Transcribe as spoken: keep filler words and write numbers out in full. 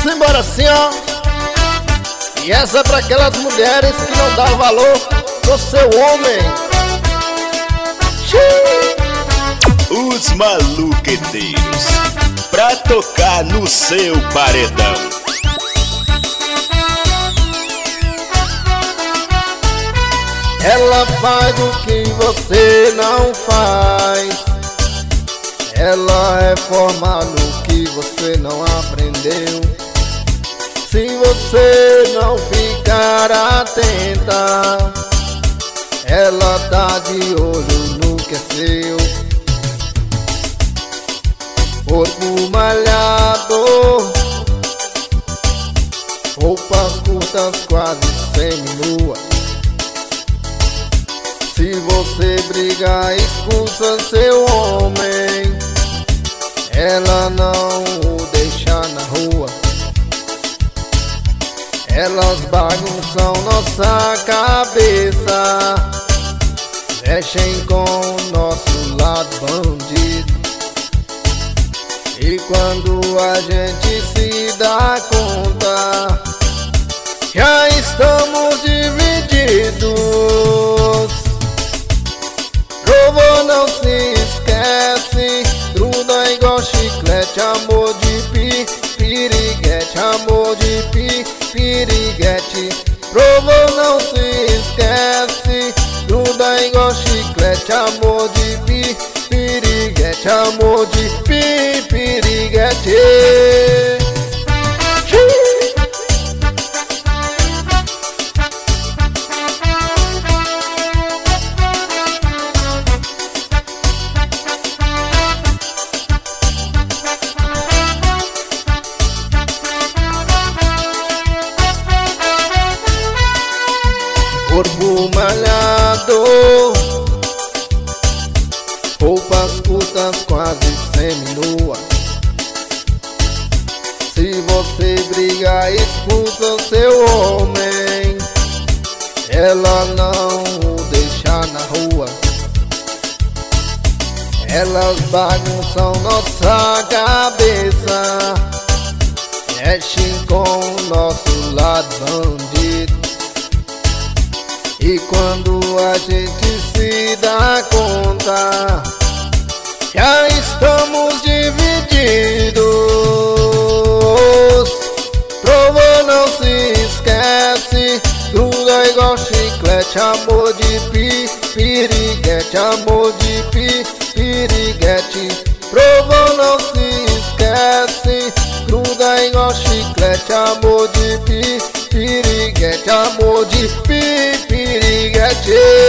embora assim, ó. E essa é pra aquelas mulheres que não dão valor pro seu homem. Os maluqueteiros, pra tocar no seu paredão. Ela faz o que você não faz. Ela é formada no que você não aprendeu. Se você não ficar atenta, ela tá de olho no que é seu. Corpo malhado, roupas curtas quase seminua. Se você brigar, expulsa seu homem. Ela não o deixa na rua. Elas bagunçam nossa cabeça, mexem com nosso lado bandido. E quando a gente se dá conta, já estamos divididos. Provou, não se esquece, gruda igual chiclete, amor de pi, piriguete, amor de pi, piriguete. Provou, não se esquece, gruda igual chiclete, amor de pi, piriguete, amor de pi, piriguete. Corpo malhado, roupas curtas quase seminua. Se você brigar, expulsa seu homem. Ela não o deixa na rua. Elas bagunçam nossa cabeça, mexem com o nosso lado bandido. E quando a gente se dá conta, já estamos divididos. Provou, não se esquece, gruda igual chiclete, amor de pi, piriguete, amor de pi, piriguete. Provou, não se esquece, gruda igual chiclete, amor de pi, piriguete, amor de pi, piriguete.